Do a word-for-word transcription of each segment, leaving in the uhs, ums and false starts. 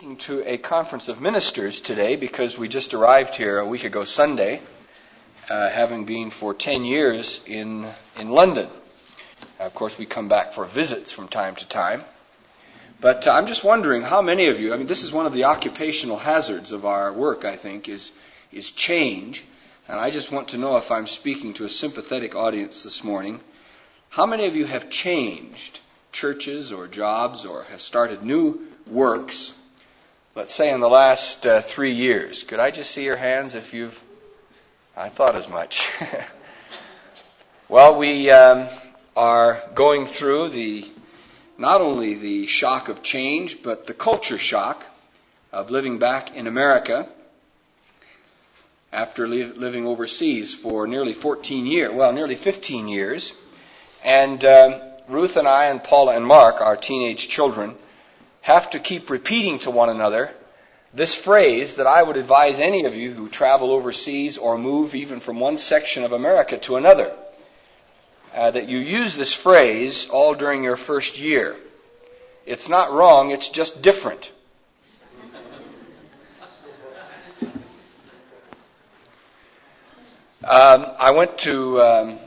speaking to a conference of ministers today because we just arrived here a week ago Sunday, uh, having been for ten years in in London. Of course, we come back for visits from time to time. But uh, I'm just wondering how many of you, I mean, this is one of the occupational hazards of our work, I think, is is change. And I just want to know, if I'm speaking to a sympathetic audience this morning, how many of you have changed churches or jobs or have started new works, let's say in the last uh, three years? Could I just see your hands if you've... I thought as much. Well, we um, are going through the not only the shock of change, but the culture shock of living back in America after li- living overseas for nearly fourteen years, well, nearly fifteen years. And um, Ruth and I and Paula and Mark, our teenage children, have to keep repeating to one another this phrase that I would advise any of you who travel overseas or move even from one section of America to another, uh, that you use this phrase all during your first year. It's not wrong, it's just different. Um, I went to um,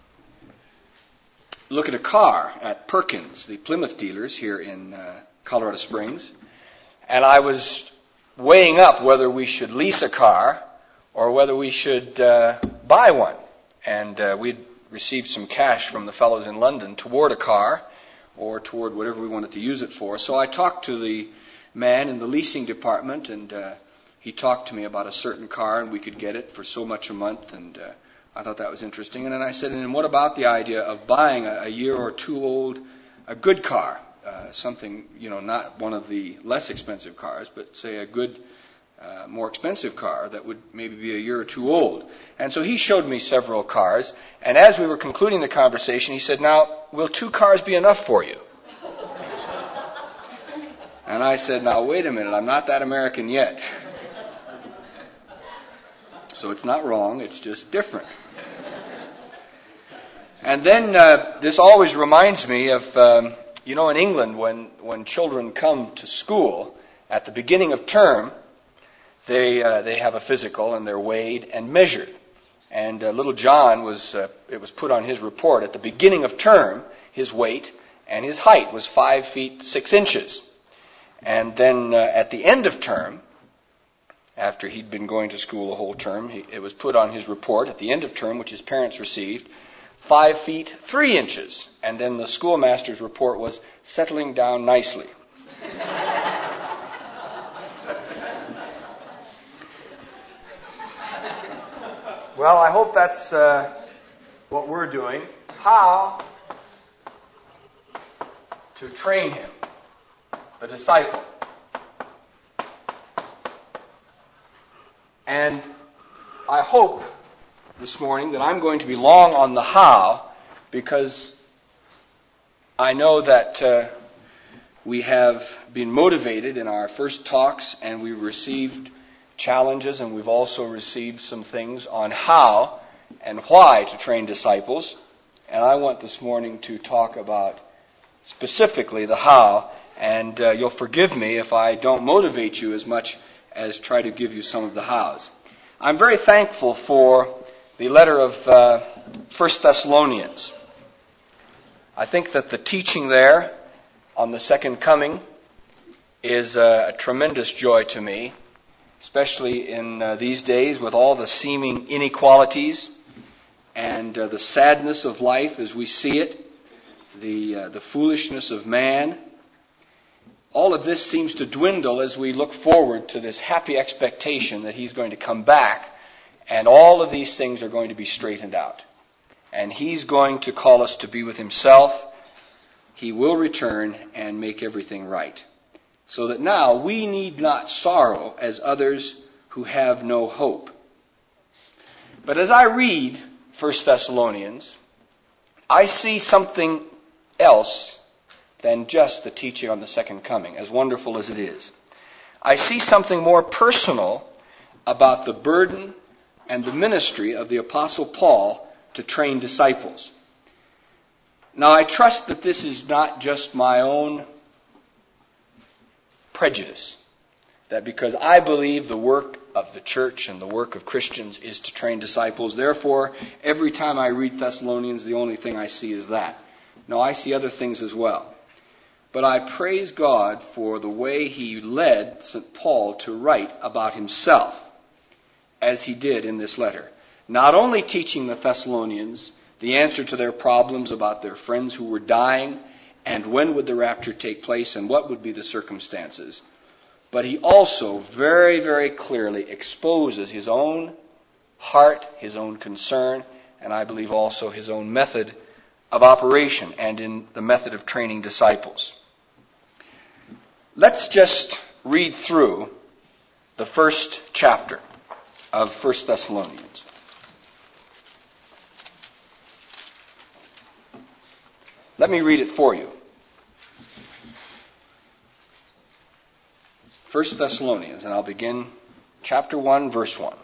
look at a car at Perkins, the Plymouth dealers here in uh, Colorado Springs, and I was weighing up whether we should lease a car or whether we should uh, buy one. And uh, we'd received some cash from the fellows in London toward a car or toward whatever we wanted to use it for. So I talked to the man in the leasing department, and uh, he talked to me about a certain car, and we could get it for so much a month, and uh, I thought that was interesting. And then I said, and what about the idea of buying a, a year or two old, a good car, uh, something, you know, not one of the less expensive cars, but say a good, uh, more expensive car that would maybe be a year or two old. And so he showed me several cars, and as we were concluding the conversation, he said, now, will two cars be enough for you? And I said, now, wait a minute, I'm not that American yet. So it's not wrong, it's just different. And then uh, this always reminds me of, um, you know, in England, when, when children come to school, at the beginning of term, they uh, they have a physical and they're weighed and measured. And uh, little John was, uh, it was put on his report, at the beginning of term, his weight and his height was five feet six inches. And then uh, at the end of term, after he'd been going to school the whole term, he, it was put on his report at the end of term, which his parents received, five feet three inches. And then the schoolmaster's report was settling down nicely. Well, I hope that's uh, what we're doing. How to train him, the disciple. And I hope this morning that I'm going to be long on the how, because I know that uh, we have been motivated in our first talks, and we've received challenges, and we've also received some things on how and why to train disciples. And I want this morning to talk about specifically the how, and uh, you'll forgive me if I don't motivate you as much as try to give you some of the hows. I'm very thankful for the letter of uh, First Thessalonians. I think that the teaching there on the second coming is a, a tremendous joy to me, especially in uh, these days with all the seeming inequalities and uh, the sadness of life as we see it, the uh, the foolishness of man. All of this seems to dwindle as we look forward to this happy expectation that he's going to come back, and all of these things are going to be straightened out. And he's going to call us to be with himself. He will return and make everything right. So that now we need not sorrow as others who have no hope. But as I read First Thessalonians, I see something else than just the teaching on the second coming, as wonderful as it is. I see something more personal about the burden and the ministry of the Apostle Paul to train disciples. Now, I trust that this is not just my own prejudice. that because I believe the work of the church and the work of Christians is to train disciples, therefore, every time I read Thessalonians, the only thing I see is that. No, I see other things as well. But I praise God for the way he led Saint Paul to write about himself, as he did in this letter. Not only teaching the Thessalonians the answer to their problems about their friends who were dying, and when would the rapture take place, and what would be the circumstances, but he also very, very clearly exposes his own heart, his own concern, and I believe also his own method of operation and in the method of training disciples. Let's just read through the first chapter of First Thessalonians. Let me read it for you. First Thessalonians, and I'll begin chapter one, verse one.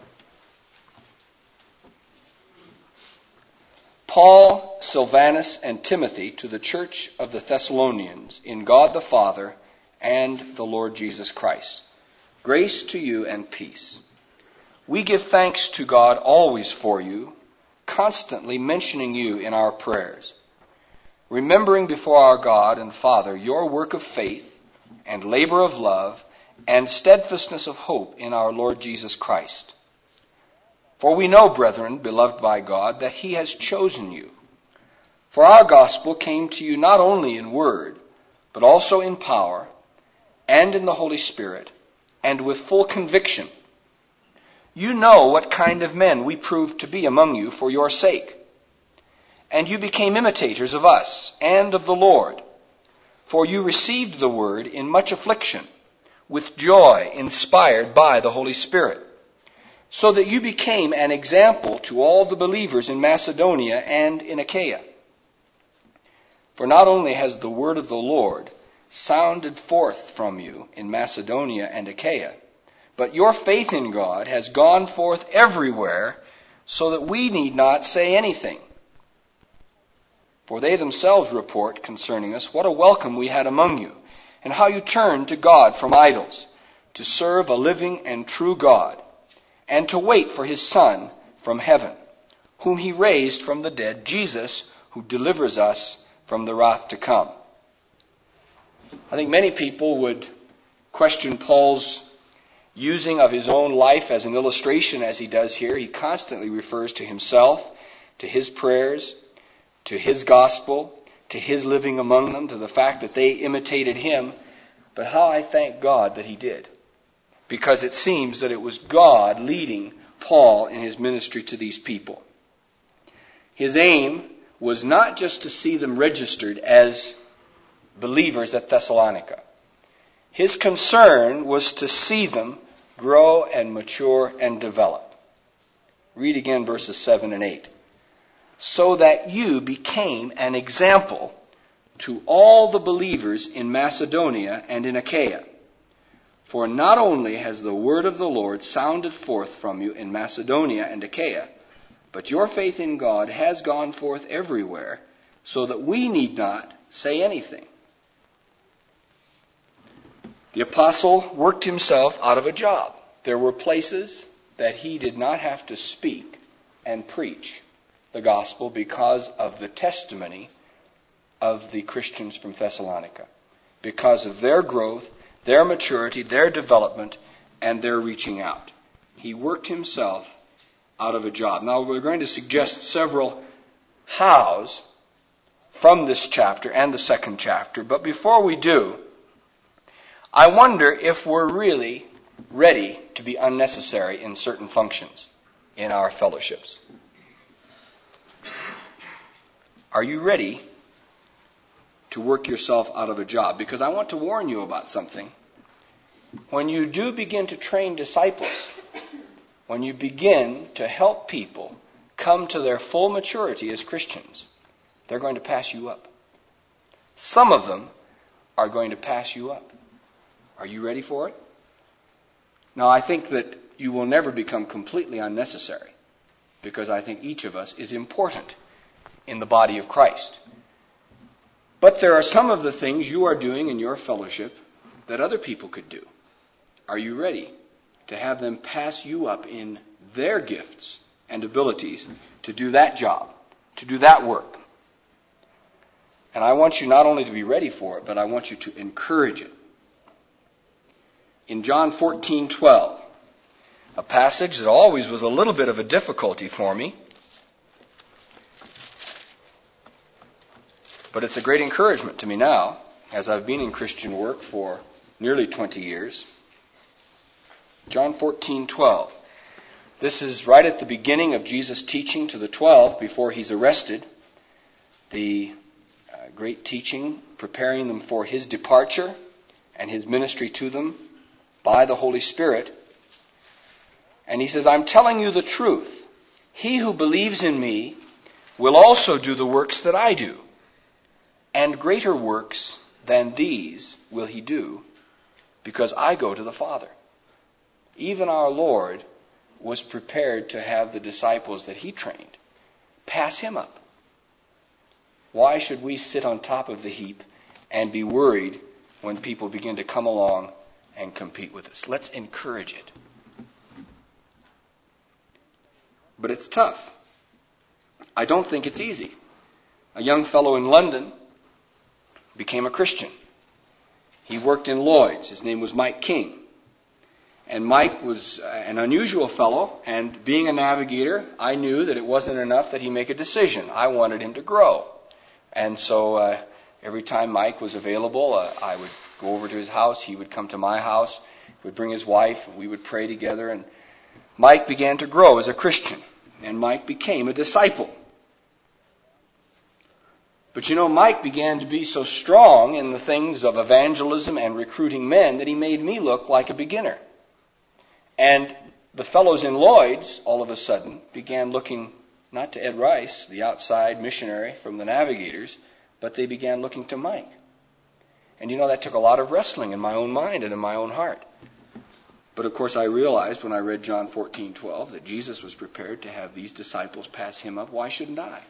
Paul, Silvanus, and Timothy to the church of the Thessalonians in God the Father and the Lord Jesus Christ. Grace to you and peace. We give thanks to God always for you, constantly mentioning you in our prayers, remembering before our God and Father your work of faith and labor of love and steadfastness of hope in our Lord Jesus Christ. For we know, brethren, beloved by God, that he has chosen you. For our gospel came to you not only in word, but also in power, and in the Holy Spirit, and with full conviction. You know what kind of men we proved to be among you for your sake. And you became imitators of us and of the Lord. For you received the word in much affliction, with joy inspired by the Holy Spirit, so that you became an example to all the believers in Macedonia and in Achaia. For not only has the word of the Lord sounded forth from you in Macedonia and Achaia, but your faith in God has gone forth everywhere, so that we need not say anything. For they themselves report concerning us what a welcome we had among you, and how you turned to God from idols, to serve a living and true God, and to wait for his Son from heaven, whom he raised from the dead, Jesus, who delivers us from the wrath to come. I think many people would question Paul's using of his own life as an illustration as he does here. He constantly refers to himself, to his prayers, to his gospel, to his living among them, to the fact that they imitated him. But how I thank God that he did. Because it seems that it was God leading Paul in his ministry to these people. His aim was not just to see them registered as believers at Thessalonica. His concern was to see them grow and mature and develop. Read again verses seven and eight. So that you became an example to all the believers in Macedonia and in Achaia. For not only has the word of the Lord sounded forth from you in Macedonia and Achaia, but your faith in God has gone forth everywhere, so that we need not say anything. The apostle worked himself out of a job. There were places that he did not have to speak and preach the gospel because of the testimony of the Christians from Thessalonica, because of their growth, their maturity, their development, and their reaching out. He worked himself out of a job. Now we're going to suggest several hows from this chapter and the second chapter, but before we do, I wonder if we're really ready to be unnecessary in certain functions in our fellowships. Are you ready to work yourself out of a job? Because I want to warn you about something. When you do begin to train disciples, when you begin to help people come to their full maturity as Christians, they're going to pass you up. Some of them are going to pass you up. Are you ready for it? Now, I think that you will never become completely unnecessary, because I think each of us is important in the body of Christ. But there are some of the things you are doing in your fellowship that other people could do. Are you ready to have them pass you up in their gifts and abilities to do that job, to do that work? And I want you not only to be ready for it, but I want you to encourage it. In John fourteen twelve, a passage that always was a little bit of a difficulty for me, but it's a great encouragement to me now, as I've been in Christian work for nearly twenty years. John fourteen twelve. This is right at the beginning of Jesus' teaching to the twelve before he's arrested. The uh, great teaching, preparing them for his departure and his ministry to them by the Holy Spirit. And he says, I'm telling you the truth. He who believes in me will also do the works that I do. And greater works than these will he do, because I go to the Father. Even our Lord was prepared to have the disciples that he trained pass him up. Why should we sit on top of the heap and be worried when people begin to come along and compete with us? Let's encourage it. But it's tough. I don't think it's easy. A young fellow in London became a Christian. He worked in Lloyd's. His name was Mike King. And Mike was an unusual fellow, and being a navigator, I knew that it wasn't enough that he make a decision. I wanted him to grow. And so uh, every time Mike was available, uh, I would go over to his house. He would come to my house. He would bring his wife, and we would pray together. And Mike began to grow as a Christian, and Mike became a disciple. But you know, Mike began to be so strong in the things of evangelism and recruiting men that he made me look like a beginner. And the fellows in Lloyd's, all of a sudden, began looking not to Ed Rice, the outside missionary from the Navigators, but they began looking to Mike. And you know, that took a lot of wrestling in my own mind and in my own heart. But of course I realized when I read John fourteen twelve that Jesus was prepared to have these disciples pass him up. Why shouldn't I?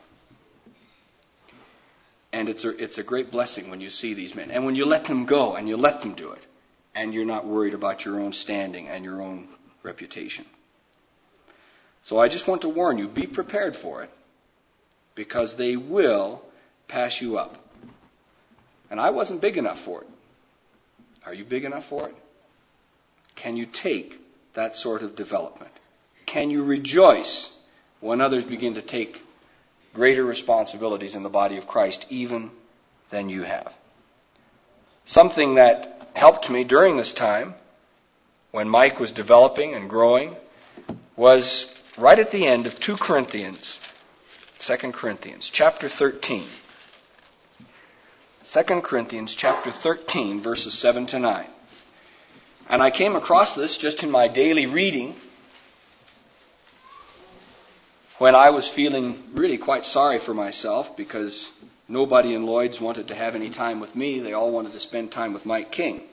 And it's a, it's a great blessing when you see these men. And when you let them go and you let them do it. And you're not worried about your own standing and your own reputation. So I just want to warn you, be prepared for it. Because they will pass you up. And I wasn't big enough for it. Are you big enough for it? Can you take that sort of development? Can you rejoice when others begin to take greater responsibilities in the body of Christ even than you have? Something that helped me during this time, when Mike was developing and growing, was right at the end of Second Corinthians, Second Corinthians, chapter thirteen. Second Corinthians, chapter thirteen, verses seven to nine. And I came across this just in my daily reading when I was feeling really quite sorry for myself because nobody in Lloyd's wanted to have any time with me. They all wanted to spend time with Mike King.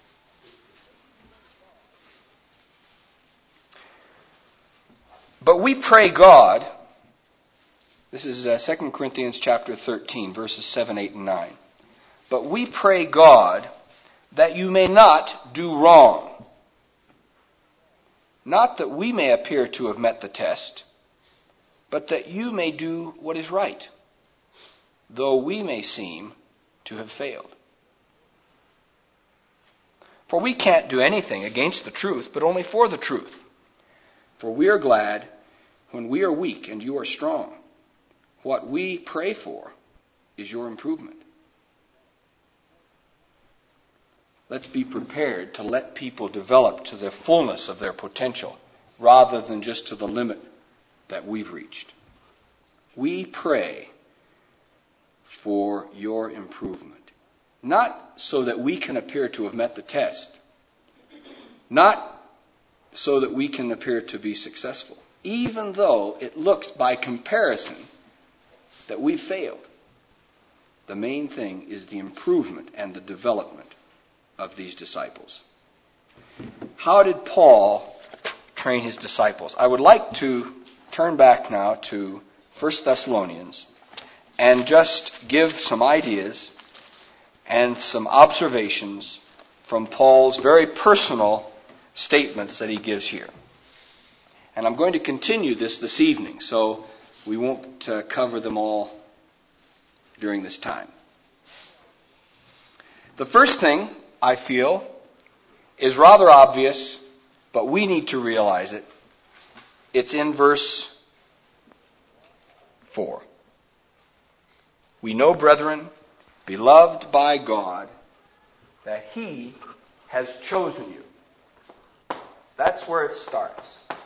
But we pray God, this is uh, Second Corinthians chapter thirteen, verses seven, eight, and nine. But we pray God that you may not do wrong. Not that we may appear to have met the test, but that you may do what is right, though we may seem to have failed. For we can't do anything against the truth, but only for the truth. For we are glad when we are weak and you are strong. What we pray for is your improvement. Let's be prepared to let people develop to the fullness of their potential rather than just to the limit that we've reached. We pray for your improvement. Not so that we can appear to have met the test. Not so that we can appear to be successful. Even though it looks by comparison that we've failed. The main thing is the improvement and the development of these disciples. How did Paul train his disciples? I would like to turn back now to First Thessalonians and just give some ideas and some observations from Paul's very personal statements that he gives here. And I'm going to continue this this evening, so we won't uh, cover them all during this time. The first thing, I feel, is rather obvious, but we need to realize it. It's in verse four. We know, brethren, beloved by God, that He has chosen you. That's where it starts.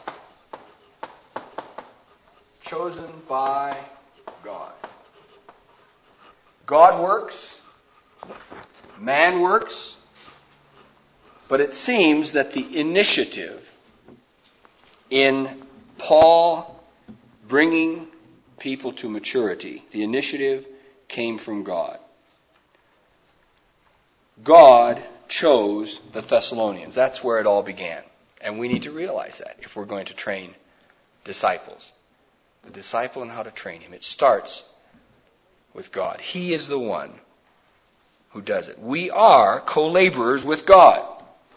Chosen by God. God works, man works, but it seems that the initiative in Paul bringing people to maturity, the initiative came from God. God chose the Thessalonians. That's where it all began. And we need to realize that if we're going to train disciples. The disciple and how to train him. It starts with God. He is the one who does it. We are co-laborers with God.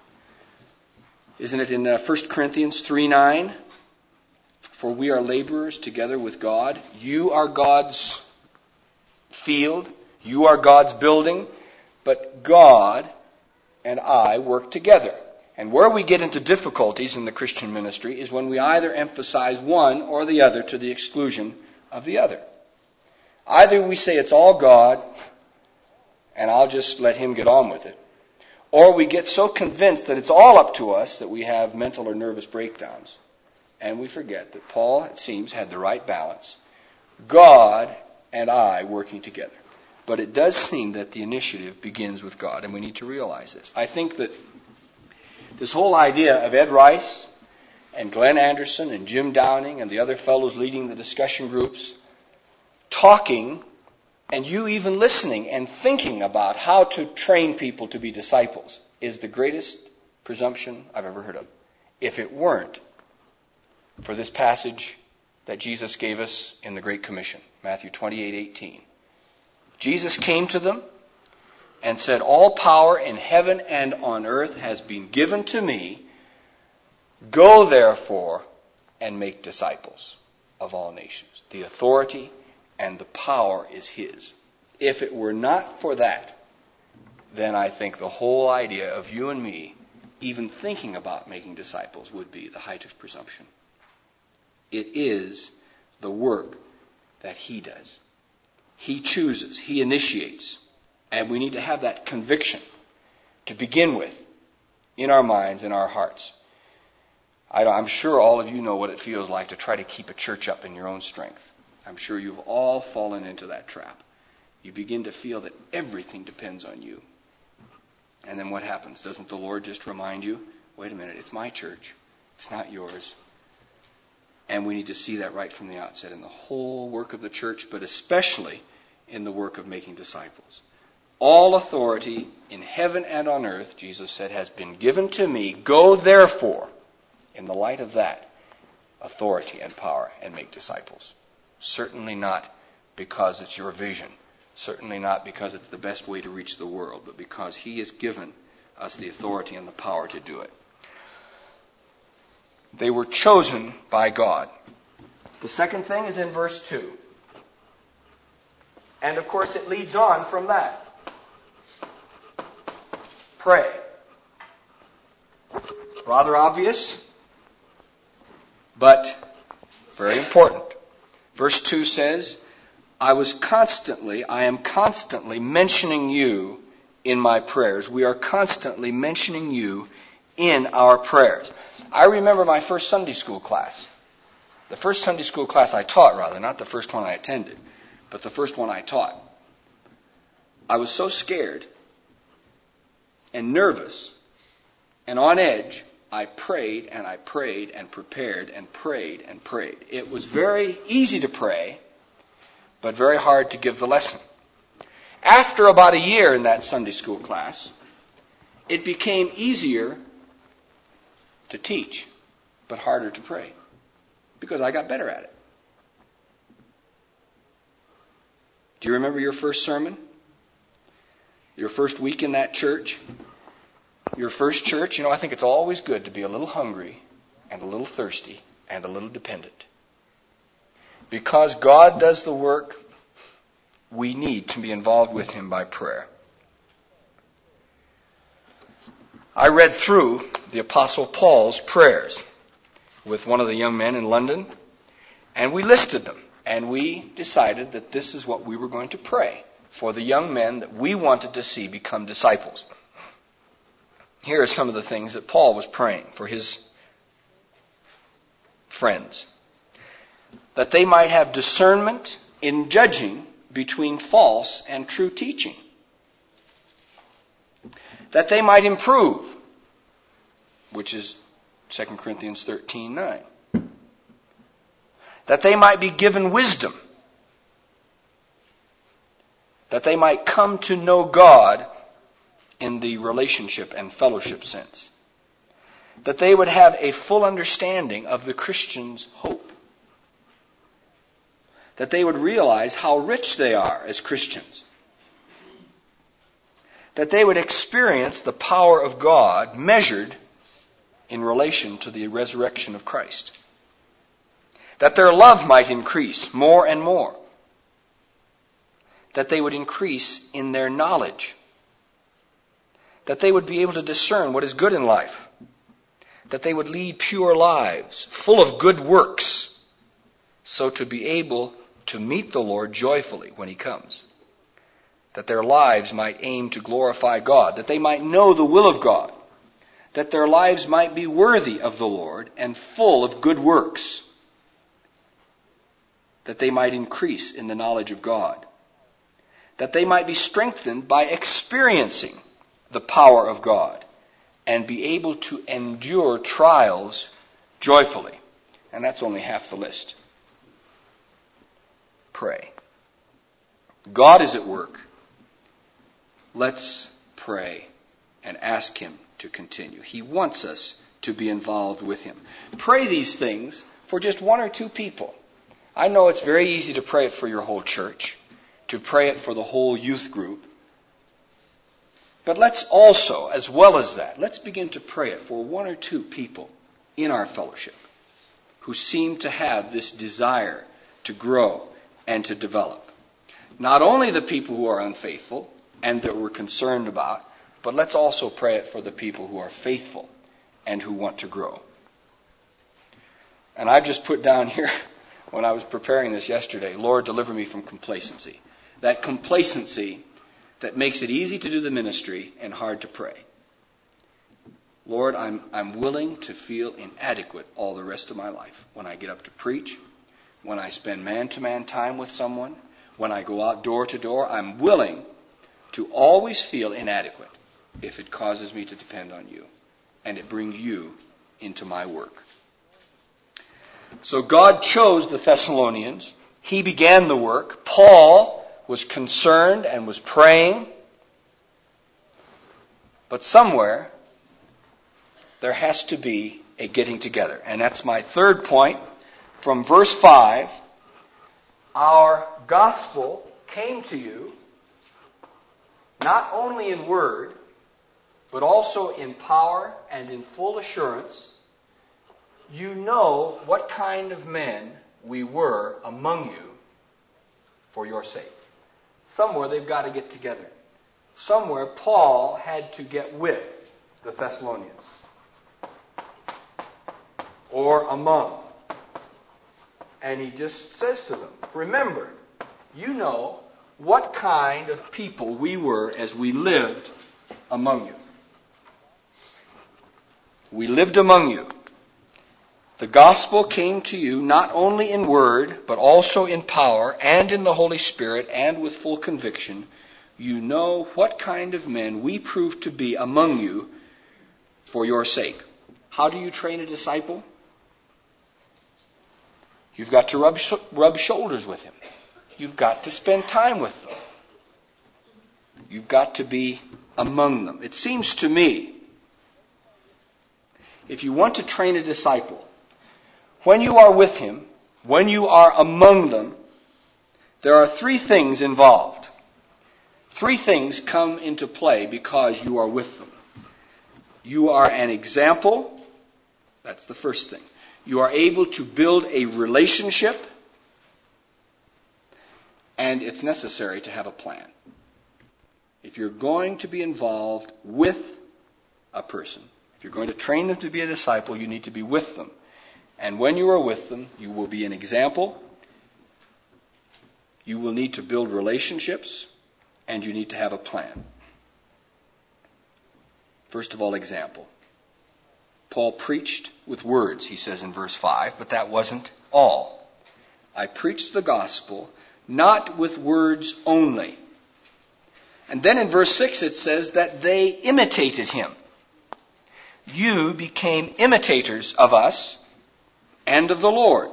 Isn't it in uh, First Corinthians three nine? For we are laborers together with God. You are God's field. You are God's building. But God and I work together. And where we get into difficulties in the Christian ministry is when we either emphasize one or the other to the exclusion of the other. Either we say it's all God, and I'll just let Him get on with it. Or we get so convinced that it's all up to us that we have mental or nervous breakdowns. And we forget that Paul, it seems, had the right balance. God and I working together. But it does seem that the initiative begins with God, and we need to realize this. I think that this whole idea of Ed Rice and Glenn Anderson and Jim Downing and the other fellows leading the discussion groups, talking, and you even listening and thinking about how to train people to be disciples is the greatest presumption I've ever heard of. If it weren't for this passage that Jesus gave us in the Great Commission, Matthew twenty-eight eighteen. Jesus came to them and said, all power in heaven and on earth has been given to me. Go therefore and make disciples of all nations. The authority and the power is His. If it were not for that, then I think the whole idea of you and me even thinking about making disciples would be the height of presumption. It is the work that He does. He chooses. He initiates. And we need to have that conviction to begin with in our minds, in our hearts. I, I'm sure all of you know what it feels like to try to keep a church up in your own strength. I'm sure you've all fallen into that trap. You begin to feel that everything depends on you. And then what happens? Doesn't the Lord just remind you, wait a minute, it's my church. It's not yours. And we need to see that right from the outset in the whole work of the church, but especially in the work of making disciples. All authority in heaven and on earth, Jesus said, has been given to me. Go therefore, in the light of that, authority and power, and make disciples. Certainly not because it's your vision. Certainly not because it's the best way to reach the world, but because He has given us the authority and the power to do it. They were chosen by God. The second thing is in verse two. And of course it leads on from that. Pray. Rather obvious, but very important. Verse two says, I was constantly, I am constantly mentioning you in my prayers. We are constantly mentioning you in our prayers. I remember my first Sunday school class. The first Sunday school class I taught, rather, not the first one I attended, but the first one I taught. I was so scared and nervous and on edge, I prayed and I prayed and prepared and prayed and prayed. It was very easy to pray, but very hard to give the lesson. After about a year in that Sunday school class, it became easier to teach, but harder to pray, because I got better at it. Do you remember your first sermon? Your first week in that church? your first church, you know, I think it's always good to be a little hungry and a little thirsty and a little dependent. Because God does the work, we need to be involved with Him by prayer. I read through the Apostle Paul's prayers with one of the young men in London, and we listed them, and we decided that this is what we were going to pray for the young men that we wanted to see become disciples. Here are some of the things that Paul was praying for his friends. That they might have discernment in judging between false and true teaching. That they might improve, which is Second Corinthians thirteen nine. That they might be given wisdom. That they might come to know God in the relationship and fellowship sense. That they would have a full understanding of the Christian's hope. That they would realize how rich they are as Christians. That they would experience the power of God measured in relation to the resurrection of Christ. That their love might increase more and more. That they would increase in their knowledge. That they would be able to discern what is good in life. That they would lead pure lives, full of good works, so to be able to meet the Lord joyfully when He comes. That their lives might aim to glorify God. That they might know the will of God. That their lives might be worthy of the Lord and full of good works. That they might increase in the knowledge of God. That they might be strengthened by experiencing the power of God and be able to endure trials joyfully. And that's only half the list. Pray. God is at work. Let's pray and ask Him to continue. He wants us to be involved with Him. Pray these things for just one or two people. I know it's very easy to pray it for your whole church, to pray it for the whole youth group. But let's also, as well as that, let's begin to pray it for one or two people in our fellowship who seem to have this desire to grow and to develop. Not only the people who are unfaithful and that we're concerned about, but let's also pray it for the people who are faithful and who want to grow. And I've just put down here, when I was preparing this yesterday, Lord, deliver me from complacency. That complacency that makes it easy to do the ministry and hard to pray. Lord, I'm, I'm willing to feel inadequate all the rest of my life. When I get up to preach, when I spend man-to-man time with someone, when I go out door to door, I'm willing to always feel inadequate if it causes me to depend on you and it brings you into my work. So God chose the Thessalonians. He began the work. Paul was concerned and was praying. But somewhere there has to be a getting together. And that's my third point. From verse five, our gospel came to you not only in word, but also in power and in full assurance. You know what kind of men we were among you for your sake. Somewhere they've got to get together. Somewhere Paul had to get with the Thessalonians. Or among. And he just says to them, remember, you know what kind of people we were as we lived among you. We lived among you. The gospel came to you not only in word, but also in power and in the Holy Spirit and with full conviction. You know what kind of men we proved to be among you for your sake. How do you train a disciple? You've got to rub, sh- rub shoulders with him. You've got to spend time with them. You've got to be among them. It seems to me, if you want to train a disciple, when you are with him, when you are among them, there are three things involved. Three things come into play because you are with them. You are an example. That's the first thing. You are able to build a relationship, and it's necessary to have a plan. If you're going to be involved with a person, if you're going to train them to be a disciple, you need to be with them. And when you are with them, you will be an example. You will need to build relationships, and you need to have a plan. First of all, example. Paul preached with words, he says in verse five, but that wasn't all. I preached the gospel not with words only. And then in verse six it says that they imitated him. You became imitators of us and of the Lord.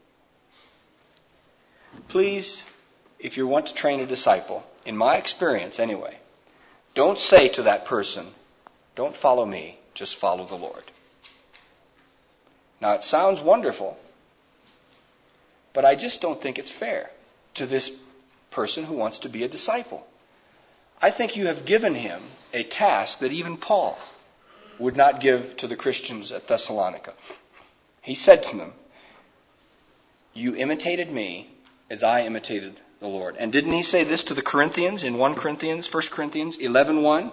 Please, if you want to train a disciple, in my experience anyway, don't say to that person, don't follow me, just follow the Lord. Now it sounds wonderful, but I just don't think it's fair to this person who wants to be a disciple. I think you have given him a task that even Paul would not give to the Christians at Thessalonica. He said to them, you imitated me as I imitated the Lord. And didn't he say this to the Corinthians in First Corinthians, First Corinthians eleven one?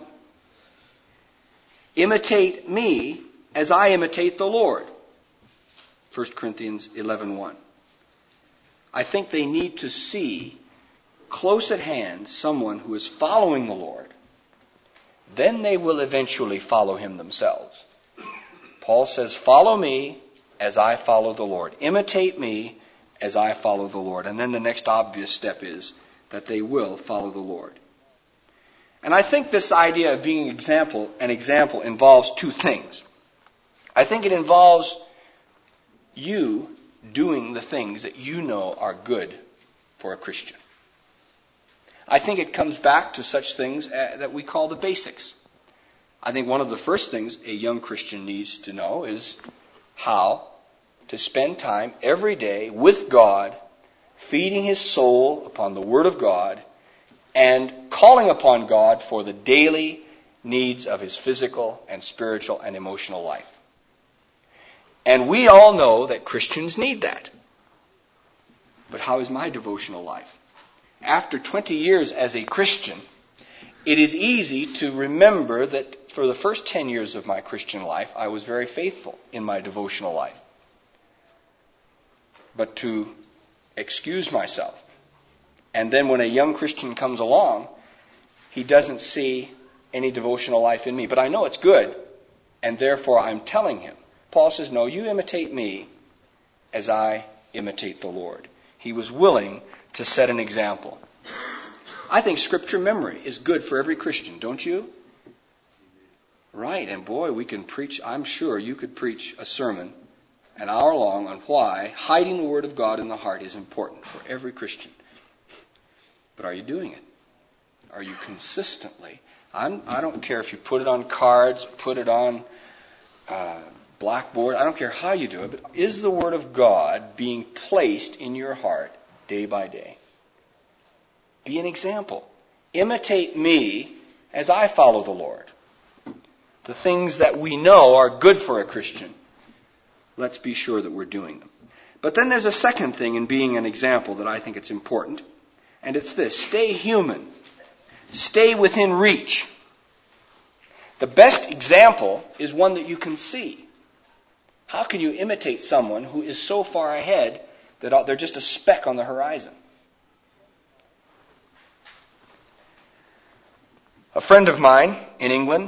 Imitate me as I imitate the Lord. First Corinthians eleven one. I think they need to see close at hand someone who is following the Lord. Then they will eventually follow him themselves. Paul says, follow me as I follow the Lord. Imitate me as I follow the Lord. And then the next obvious step is that they will follow the Lord. And I think this idea of being example, an example involves two things. I think it involves you doing the things that you know are good for a Christian. I think it comes back to such things that we call the basics. I think one of the first things a young Christian needs to know is how to spend time every day with God, feeding his soul upon the Word of God, and calling upon God for the daily needs of his physical and spiritual and emotional life. And we all know that Christians need that. But how is my devotional life? After twenty years as a Christian, it is easy to remember that for the first ten years of my Christian life, I was very faithful in my devotional life. But to excuse myself, and then when a young Christian comes along, he doesn't see any devotional life in me. But I know it's good, and therefore I'm telling him. Paul says, no, you imitate me as I imitate the Lord. He was willing to set an example. I think scripture memory is good for every Christian, don't you? Right, and boy, we can preach, I'm sure you could preach a sermon an hour long on why hiding the Word of God in the heart is important for every Christian. But are you doing it? Are you consistently? I'm, I don't care if you put it on cards, put it on uh, blackboard, I don't care how you do it, but is the Word of God being placed in your heart day by day? Be an example. Imitate me as I follow the Lord. The things that we know are good for a Christian, let's be sure that we're doing them. But then there's a second thing in being an example that I think it's important, and it's this: stay human. Stay within reach. The best example is one that you can see. How can you imitate someone who is so far ahead that they're just a speck on the horizon? A friend of mine in England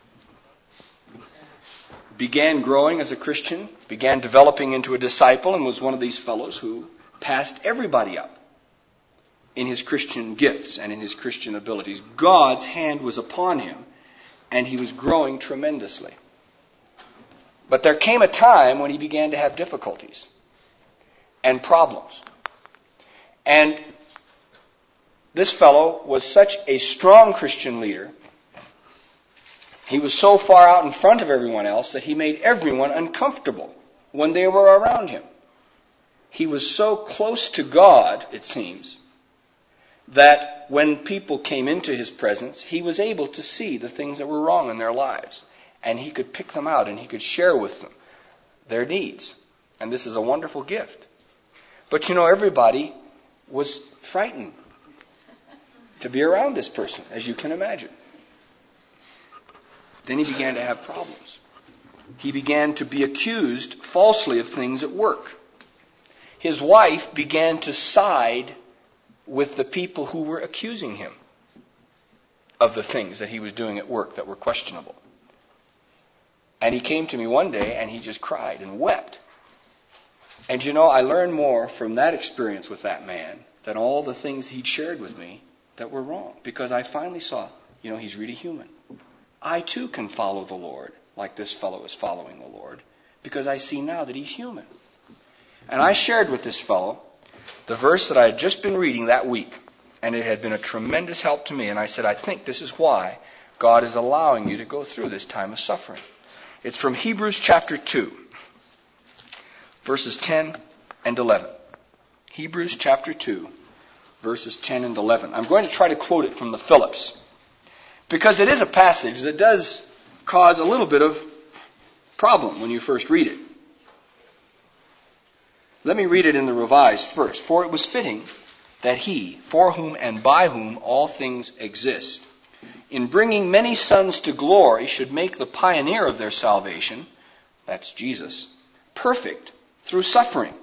began growing as a Christian, began developing into a disciple, and was one of these fellows who passed everybody up in his Christian gifts and in his Christian abilities. God's hand was upon him, and he was growing tremendously. But there came a time when he began to have difficulties and problems. And this fellow was such a strong Christian leader. He was so far out in front of everyone else that he made everyone uncomfortable when they were around him. He was so close to God, it seems, that when people came into his presence, he was able to see the things that were wrong in their lives. and he could pick them out and he could share with them their needs. And this is a wonderful gift. But you know, everybody was frightened to be around this person, as you can imagine. Then he began to have problems. He began to be accused falsely of things at work. His wife began to side with the people who were accusing him of the things that he was doing at work that were questionable. And he came to me one day and he just cried and wept. And you know, I learned more from that experience with that man than all the things he'd shared with me that were wrong. Because I finally saw, you know, he's really human. I too can follow the Lord like this fellow is following the Lord, because I see now that he's human. And I shared with this fellow the verse that I had just been reading that week, and it had been a tremendous help to me. And I said, I think this is why God is allowing you to go through this time of suffering. It's from Hebrews chapter two, verses ten and eleven. Hebrews chapter two, verses ten and eleven. I'm going to try to quote it from the Phillips, because it is a passage that does cause a little bit of problem when you first read it. Let me read it in the Revised first. For it was fitting that he, for whom and by whom all things exist, in bringing many sons to glory, should make the pioneer of their salvation, that's Jesus, perfect through suffering.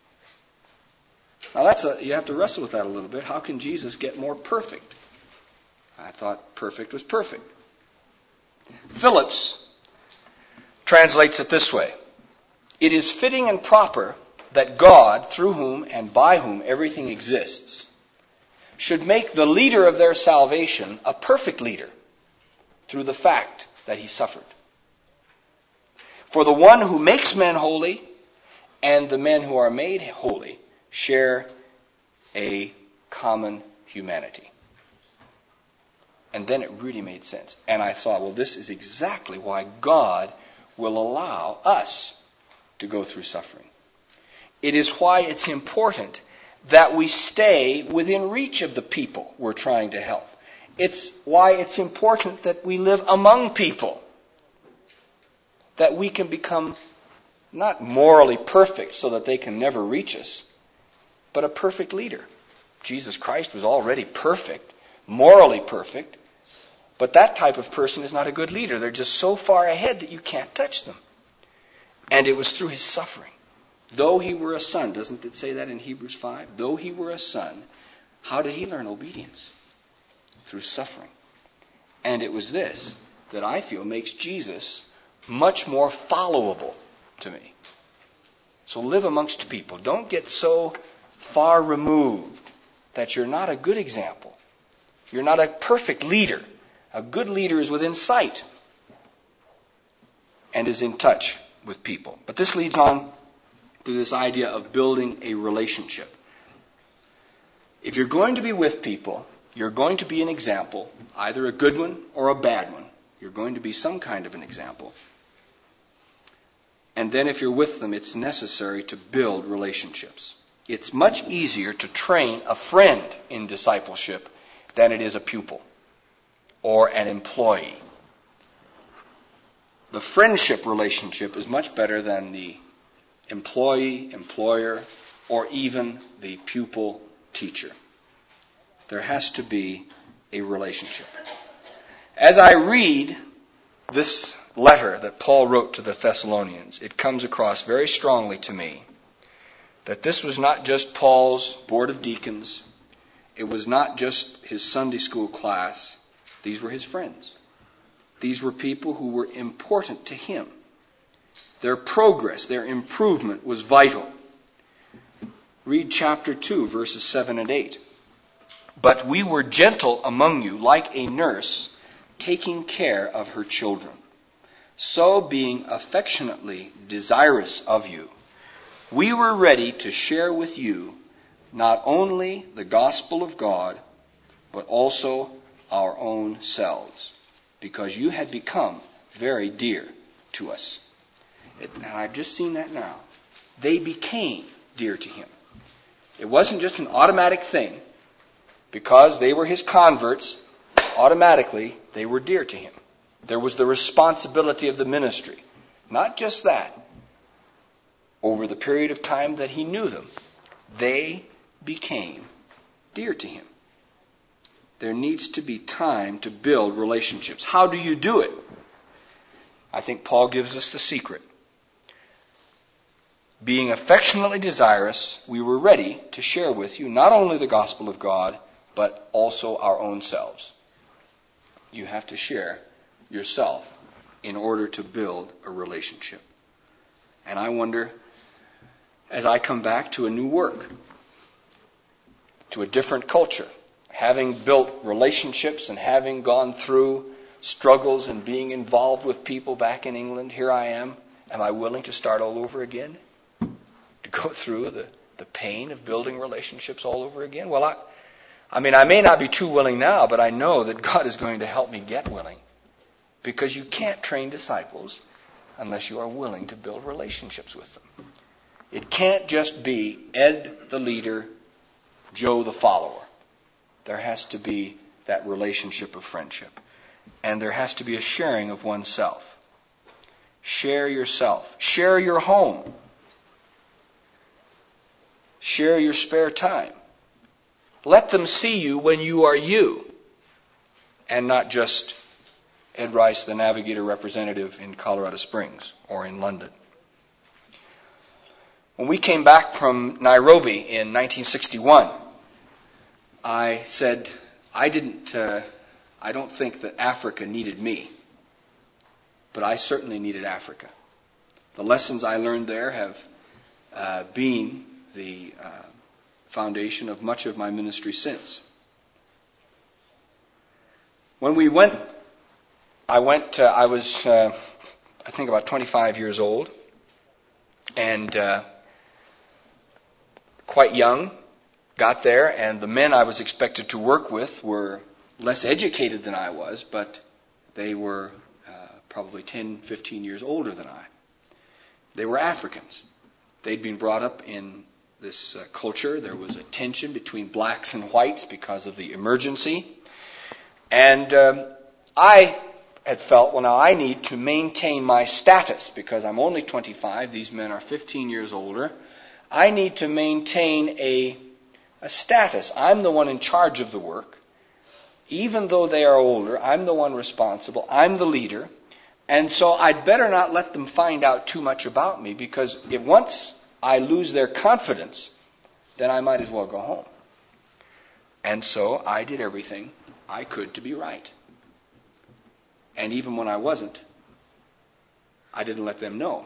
Now that's a, you have to wrestle with that a little bit. How can Jesus get more perfect? I thought perfect was perfect. Phillips translates it this way. It is fitting and proper that God, through whom and by whom everything exists, should make the leader of their salvation a perfect leader through the fact that he suffered. For the one who makes men holy and the men who are made holy share a common humanity. And then it really made sense. And I thought, well, this is exactly why God will allow us to go through suffering. It is why it's important that we stay within reach of the people we're trying to help. It's why it's important that we live among people, that we can become not morally perfect so that they can never reach us, but a perfect leader. Jesus Christ was already perfect, morally perfect, but that type of person is not a good leader. They're just so far ahead that you can't touch them. And it was through his suffering. Though he were a son, doesn't it say that in Hebrews five? Though he were a son, how did he learn obedience? Through suffering. And it was this that I feel makes Jesus much more followable to me. So live amongst people. Don't get so far removed that you're not a good example. You're not a perfect leader. A good leader is within sight and is in touch with people. But this leads on to this idea of building a relationship. If you're going to be with people, you're going to be an example, either a good one or a bad one. You're going to be some kind of an example. And then if you're with them, it's necessary to build relationships. It's much easier to train a friend in discipleship than it is a pupil or an employee. The friendship relationship is much better than the employee, employer, or even the pupil-teacher. There has to be a relationship. As I read this letter that Paul wrote to the Thessalonians, it comes across very strongly to me that this was not just Paul's board of deacons. It was not just his Sunday school class. These were his friends. These were people who were important to him. Their progress, their improvement was vital. Read chapter two, verses seven and eight. But we were gentle among you, like a nurse taking care of her children. So, being affectionately desirous of you, we were ready to share with you not only the gospel of God, but also our own selves, because you had become very dear to us. It, and I've just seen that now. They became dear to him. It wasn't just an automatic thing. Because they were his converts, automatically they were dear to him. There was the responsibility of the ministry. Not just that. Over the period of time that he knew them, they became dear to him. There needs to be time to build relationships. How do you do it? I think Paul gives us the secret. Being affectionately desirous, we were ready to share with you not only the gospel of God, but also our own selves. You have to share yourself in order to build a relationship. And I wonder, as I come back to a new work, to a different culture, having built relationships and having gone through struggles and being involved with people back in England, here I am. Am I willing to start all over again? To go through the, the pain of building relationships all over again? Well, I, I mean, I may not be too willing now, but I know that God is going to help me get willing. Because you can't train disciples unless you are willing to build relationships with them. It can't just be Ed the leader, Joe the follower. There has to be that relationship of friendship. And there has to be a sharing of oneself. Share yourself. Share your home. Share your spare time. Let them see you when you are you, and not just Ed Rice, the Navigator representative in Colorado Springs or in London. When we came back from Nairobi in nineteen sixty-one, I said, I didn't, uh, I don't think that Africa needed me, but I certainly needed Africa. The lessons I learned there have uh, been the uh, foundation of much of my ministry since. When we went, I went, uh, I was, uh, I think about twenty-five years old, and uh, quite young, got there, and the men I was expected to work with were less educated than I was, but they were uh, probably ten, fifteen years older than I. They were Africans. They'd been brought up in this uh, culture. There was a tension between blacks and whites because of the emergency. And um, I had felt, well, now I need to maintain my status because I'm only twenty-five. These men are fifteen years older. I need to maintain a, a status. I'm the one in charge of the work. Even though they are older, I'm the one responsible. I'm the leader. And so I'd better not let them find out too much about me, because if once I lose their confidence, then I might as well go home. And so I did everything I could to be right. And even when I wasn't, I didn't let them know.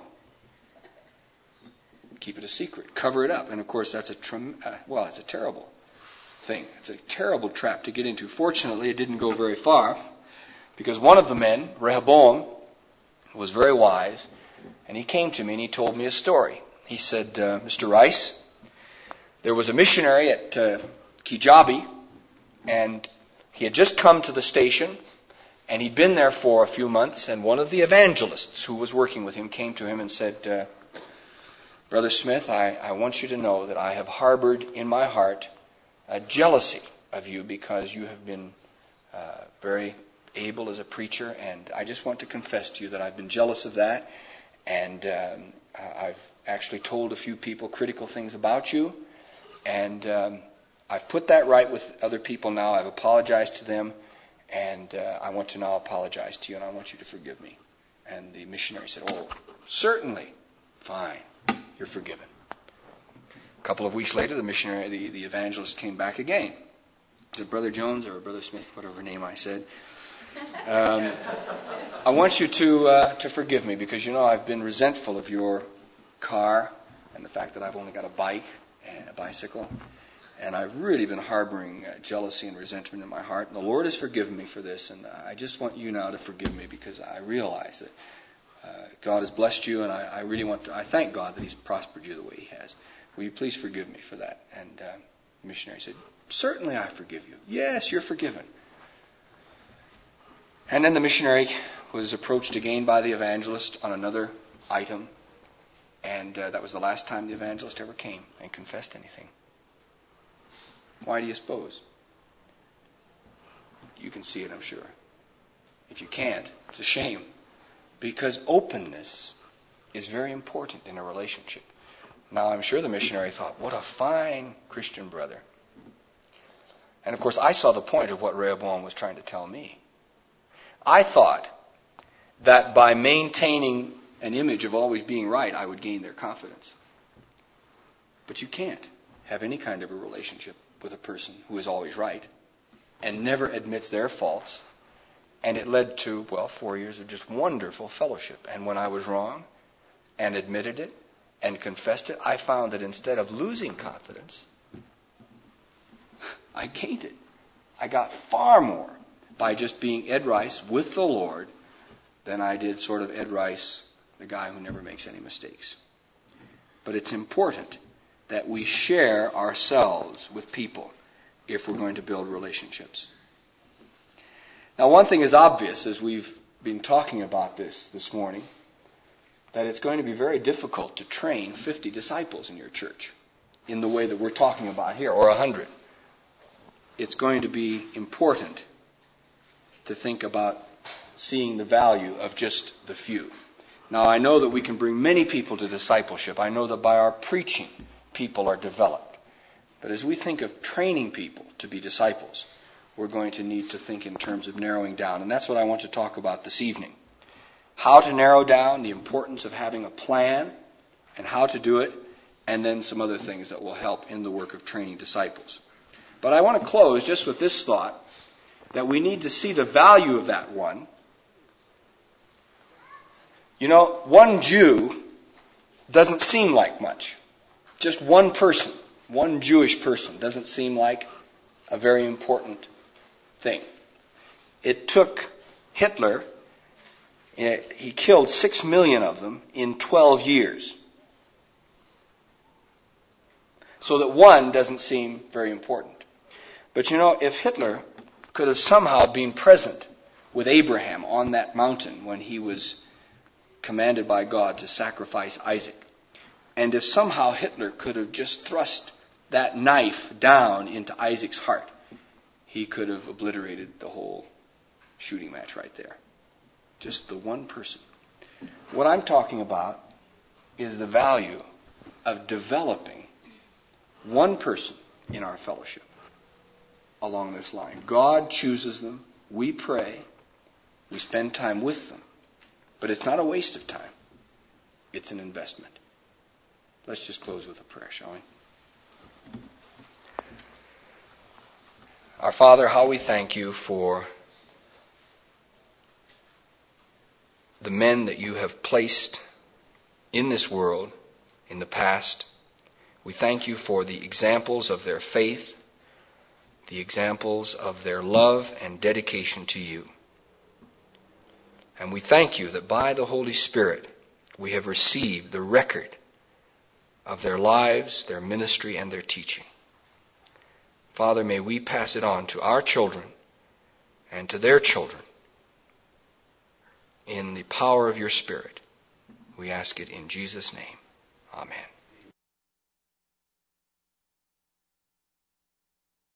Keep it a secret. Cover it up. And of course, that's a trem- uh, well, it's a terrible thing. It's a terrible trap to get into. Fortunately, it didn't go very far, because one of the men, Rehoboam, was very wise, and he came to me and he told me a story. He said, uh, Mister Rice, there was a missionary at uh, Kijabi, and he had just come to the station, and he'd been there for a few months, and one of the evangelists who was working with him came to him and said, uh, Brother Smith, I, I want you to know that I have harbored in my heart a jealousy of you because you have been uh, very able as a preacher, and I just want to confess to you that I've been jealous of that, and um, I've actually told a few people critical things about you, and um, I've put that right with other people now. I've apologized to them, and uh, I want to now apologize to you, and I want you to forgive me. And the missionary said, oh, certainly. Fine. You're forgiven. A couple of weeks later, the missionary, the, the evangelist came back again. To Brother Jones or Brother Smith, whatever name I said. Um, I want you to uh, to forgive me because, you know, I've been resentful of your car and the fact that I've only got a bike and a bicycle. And I've really been harboring uh, jealousy and resentment in my heart. And the Lord has forgiven me for this. And I just want you now to forgive me because I realize that uh, God has blessed you. And I, I really want to, I thank God that He's prospered you the way He has. Will you please forgive me for that? And uh, the missionary said, certainly I forgive you. Yes, you're forgiven. And then the missionary was approached again by the evangelist on another item. And uh, that was the last time the evangelist ever came and confessed anything. Why do you suppose? You can see it, I'm sure. If you can't, it's a shame. Because openness is very important in a relationship. Now, I'm sure the missionary thought, what a fine Christian brother. And of course, I saw the point of what Rehoboam was trying to tell me. I thought that by maintaining an image of always being right, I would gain their confidence. But you can't have any kind of a relationship with a person who is always right and never admits their faults. And it led to, well, four years of just wonderful fellowship. And when I was wrong and admitted it and confessed it, I found that instead of losing confidence, I gained it. I got far more by just being Ed Rice with the Lord than I did sort of Ed Rice, the guy who never makes any mistakes. But it's important that we share ourselves with people if we're going to build relationships. Now, one thing is obvious as we've been talking about this this morning, that it's going to be very difficult to train fifty disciples in your church in the way that we're talking about here, or one hundred. It's going to be important to think about seeing the value of just the few. Now, I know that we can bring many people to discipleship. I know that by our preaching, people are developed. But as we think of training people to be disciples, we're going to need to think in terms of narrowing down. And that's what I want to talk about this evening. How to narrow down, the importance of having a plan, and how to do it, and then some other things that will help in the work of training disciples. But I want to close just with this thought, that we need to see the value of that one. You know, one Jew doesn't seem like much. Just one person, one Jewish person, doesn't seem like a very important thing. It took Hitler, he killed six million of them in twelve years. So that one doesn't seem very important. But you know, if Hitler could have somehow been present with Abraham on that mountain when he was commanded by God to sacrifice Isaac, and if somehow Hitler could have just thrust that knife down into Isaac's heart, he could have obliterated the whole shooting match right there. Just the one person. What I'm talking about is the value of developing one person in our fellowship along this line. God chooses them. We pray. We spend time with them. But it's not a waste of time. It's an investment. Let's just close with a prayer, shall we? Our Father, how we thank you for the men that you have placed in this world in the past. We thank you for the examples of their faith, the examples of their love and dedication to you. And we thank you that by the Holy Spirit we have received the record of their lives, their ministry, and their teaching. Father, may we pass it on to our children and to their children in the power of your Spirit. We ask it in Jesus' name. Amen.